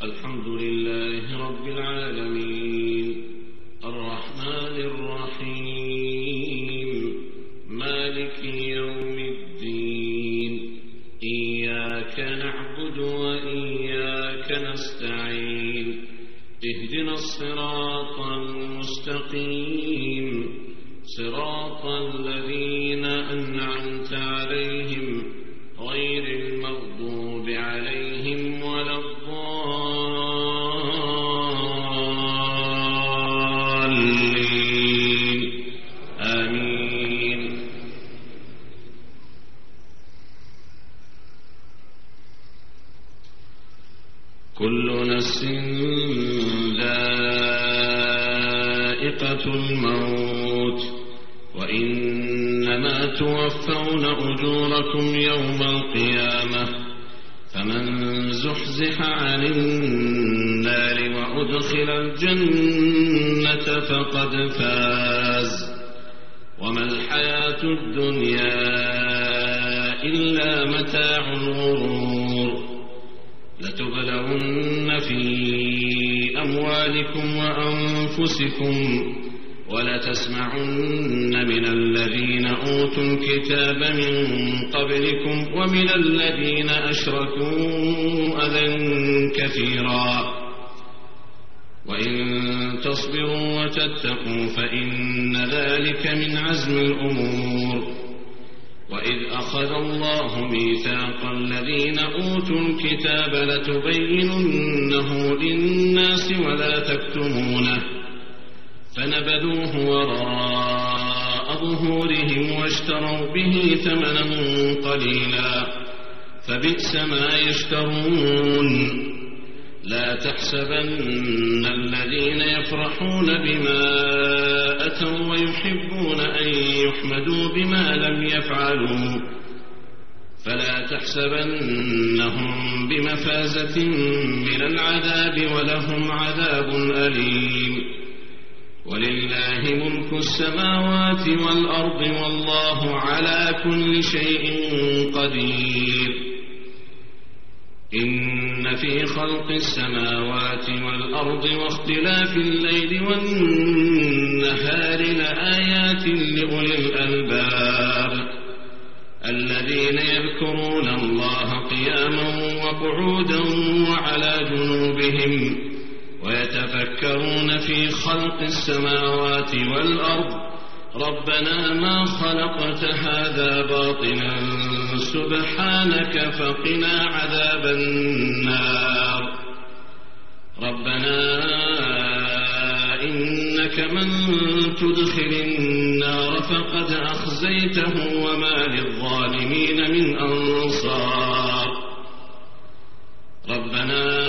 الحمد لله رب العالمين الرحمن الرحيم مالك يوم الدين إياك نعبد وإياك نستعين اهدنا الصراط المستقيم صراط الذين أنعمت عليهم غير المغضوب عليهم ولا الضالين آمين. كل نفس ذائقة الموت وإنما توفون أجوركم يوم القيامة فمن زحزح عن النار وأدخل الجنة فقد فاز وما الحياة الدنيا إلا متاع الغرور. لتبلغن في أموالكم وأنفسكم ولتسمعن من الذين أوتوا الكتاب من قبلكم ومن الذين أشركوا أذى كثيرا وإن تصبروا وتتقوا فإن ذلك من عزم الأمور. وإذ أخذ الله ميثاق الذين أوتوا الكتاب لتبيننه للناس ولا تكتمونه فنبذوه وراء ظهورهم واشتروا به ثمنا قليلا فبئس ما يشترون. لا تحسبن الذين يفرحون بما أتوا ويحبون أن يحمدوا بما لم يفعلوا فلا تحسبنهم بمفازة من العذاب ولهم عذاب أليم. ولله ملك السماوات والأرض والله على كل شيء قدير. إن في خلق السماوات والأرض واختلاف الليل والنهار لآيات لأولي الألباب الذين يذكرون الله قياما وقعودا وعلى جنوبهم ويتفكرون في خلق السماوات والأرض ربنا ما خلقت هذا باطلا سبحانك فقنا عذاب النار. ربنا إنك من تدخل النار فقد أخزيته وما للظالمين من أنصار. ربنا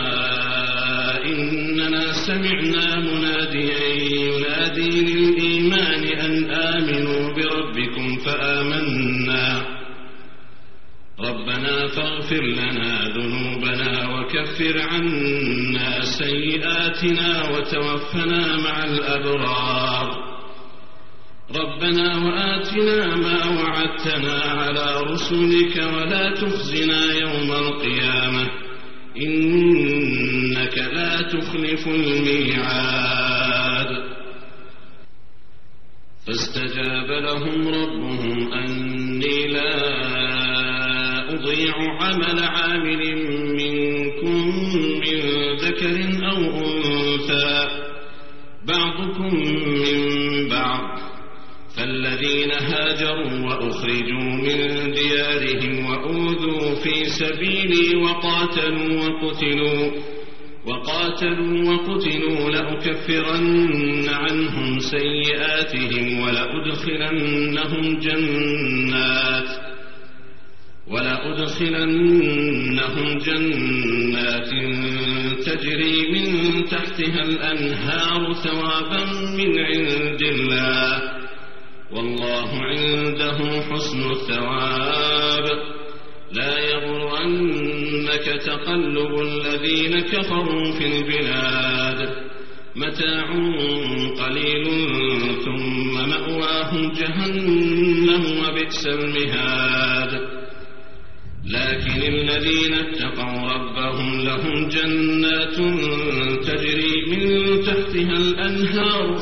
إننا سمعنا مناديا ينادي للإيمان أن آمنوا بربكم فآمنا. ربنا فاغفر لنا ذنوبنا وكفر عنا سيئاتنا وتوفنا مع الأبرار. ربنا وآتنا ما وعدتنا على رسلك ولا تخزنا يوم القيامة إنك لا تخلف الميعاد. فاستجاب لهم ربهم أني لا أضيع عمل عامل منكم من ذكر أو أنثى بعضكم من بعض فالذين هاجروا وأخرجوا من ديارهم وأوذوا في سبيلي وقاتلوا لأكفرن عنهم سيئاتهم ولأدخلنهم جنات تجري من تحتها الأنهار ثوابا من عند الله والله عنده حسن الثواب. لا يغرنك تقلب الذين كفروا في البلاد متاع قليل ثم مأواهم جهنم وبئس المهاد. لكن الذين اتقوا ربهم لهم جنات تجري من تحتها الأنهار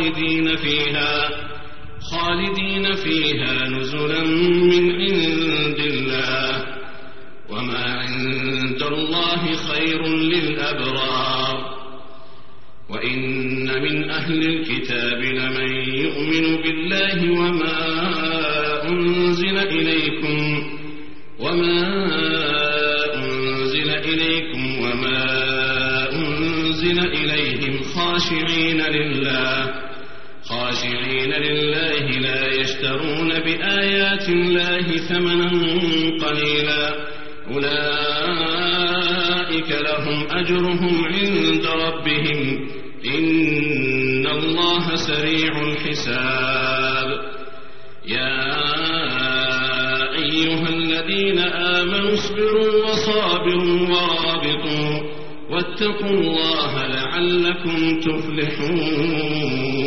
خالدين فيها نزلا من عند الله وما عند الله خير للأبرار وإن من أهل الكتاب لمن يؤمن بالله وما أنزل إليكم وما أنزل إليهم خاشعين لله لا يشترون بآيات الله ثمنا قليلا أولئك لهم أجرهم عند ربهم إن الله سريع الحساب يا أيها الذين آمنوا اصبروا وصابروا ورابطوا واتقوا الله لعلكم تفلحون